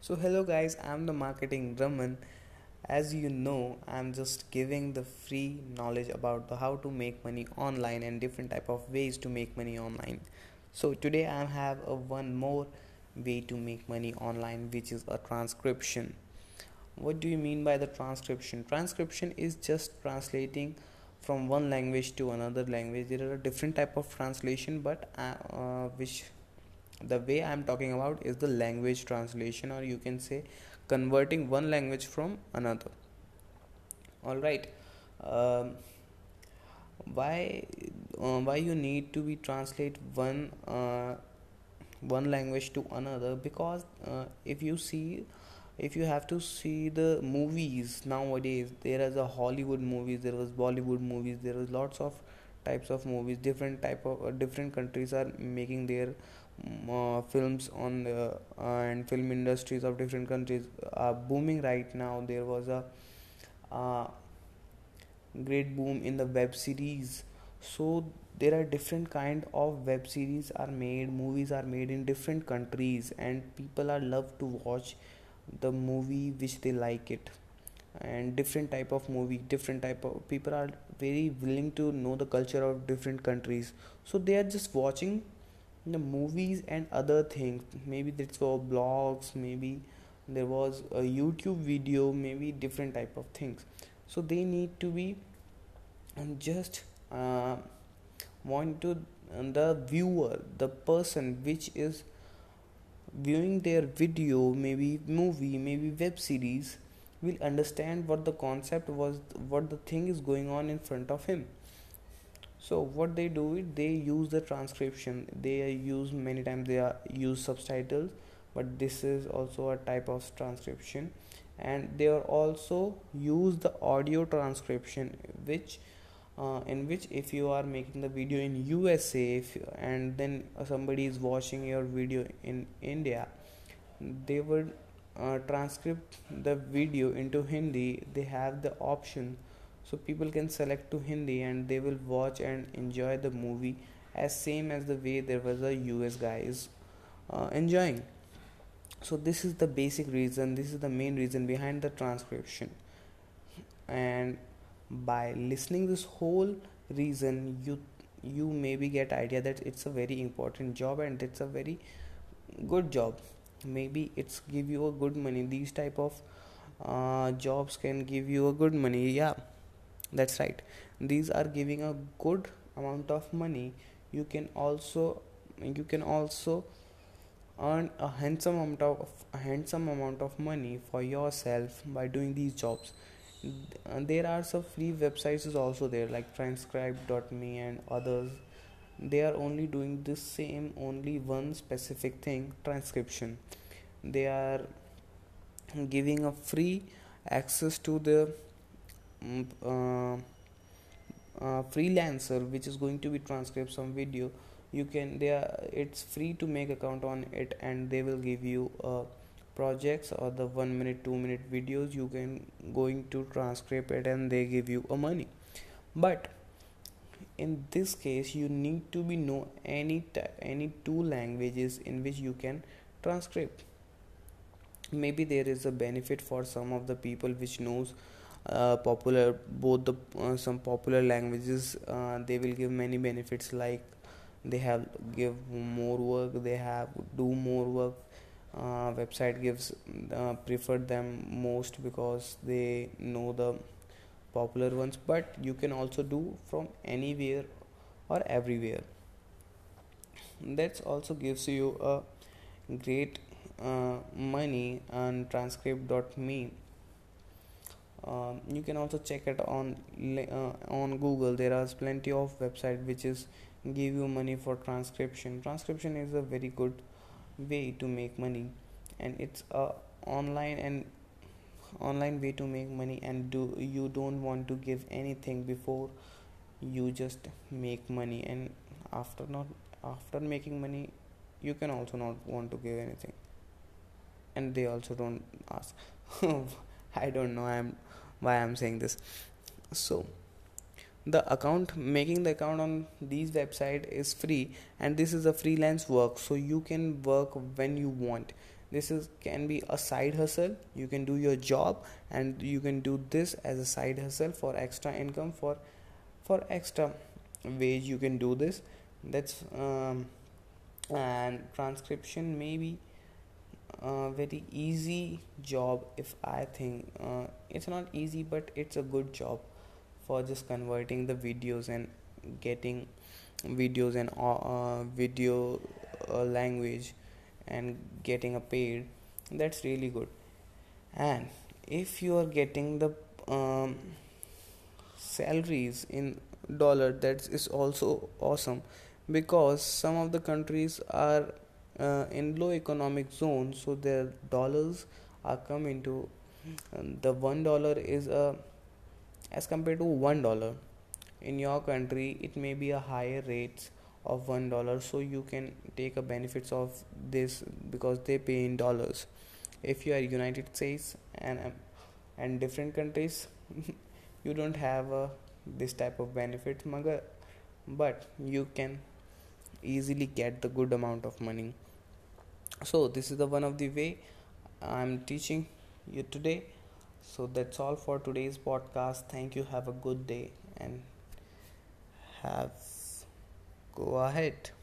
So hello guys, I'm the marketing Raman. As you know, I'm just giving the free knowledge about how to make money online and different type of ways to make money online. So today I have one more way to make money online, which is a transcription. What do you mean by the transcription? Transcription is just translating from one language to another language. There are different type of translation, but which the way I'm talking about is the language translation, or you can say converting one language from another. All right. um, why you need to be translate one language to another? Because if you have to see the movies nowadays, there is a Hollywood movies, there was Bollywood movies, there was lots of types of movies. Different type of different countries are making their films on the and film industries of different countries are booming right now. There was a uh, great boom in the web series. So there are different kind of web series are made, movies are made in different countries, and people are love to watch the movie which they like it. And different type of movie, different type of people are very willing to know the culture of different countries, so they are just watching the movies and other things. Maybe that's for blogs, maybe there was a YouTube video, maybe different type of things. So they need to be and just want to the viewer, the person which is viewing their video, maybe movie, maybe web series, will understand what the concept was, what the thing is going on in front of him. So what they do it, they use the transcription. They use many times they are use subtitles, but this is also a type of transcription. And they are also use the audio transcription, which in which if you are making the video in USA, and then somebody is watching your video in India, they would transcript the video into Hindi. They have the option, so people can select to Hindi and they will watch and enjoy the movie as same as the way there was a US guy is enjoying. So this is the basic reason, this is the main reason behind the transcription. And by listening this whole reason, you maybe get idea that it's a very important job and it's a very good job. Maybe it's give you a good money. These type of jobs can give you a good money. Yeah, that's right. These are giving a good amount of money. You can also earn a handsome amount of money for yourself by doing these jobs. There are some free websites is also there, like transcribe.me and others. They are only doing the same, only one specific thing, transcription. They are giving a free access to the mm, uh, freelancer which is going to be transcribe some video. You can they are It's free to make account on it, and they will give you projects or the 1 minute 2 minute videos. You can going to transcribe it and they give you a money. But in this case you need to be know any two languages in which you can transcribe. Maybe there is a benefit for some of the people which knows popular both the some popular languages. They will give many benefits, like they have give more work, they have do more work. Website gives prefer them most because they know the popular ones. But you can also do from anywhere or everywhere. That also gives you a great money. And transcript.me, you can also check it on Google. There are plenty of website which is give you money for transcription is a very good way to make money, and it's a online and online way to make money. And do you don't want to give anything before you just make money, and after making money you can also not want to give anything, and they also don't ask. I don't know why I'm saying this. So the account making the account on these website is free, and this is a freelance work, so you can work when you want. this is can be a side hustle. You can do your job and you can do this as a side hustle for extra income, for extra wage you can do this. That's and transcription may be a very easy job. If I think it's not easy, but it's a good job for just converting the videos and getting videos and video language and getting a paid. That's really good. And if you are getting the um, salaries in dollar, that is also awesome, because some of the countries are in low economic zone, so their dollars are coming to the $1 is a, as compared to $1 in your country, it may be a higher rates of $1, so you can take a benefits of this because they pay in dollars. If you are United States and different countries, you don't have this type of benefits, but you can easily get the good amount of money. So this is the one of the way I'm teaching you today. So that's all for today's podcast. Thank you. Have a good day and have go ahead.